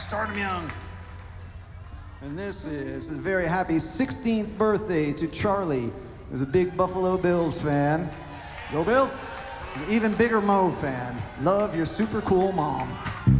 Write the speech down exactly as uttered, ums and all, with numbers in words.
Start 'em young. And this is a very happy sixteenth birthday to Charlie, who's a big Buffalo Bills fan. Go Bills! An even bigger Mo fan. Love your super cool mom.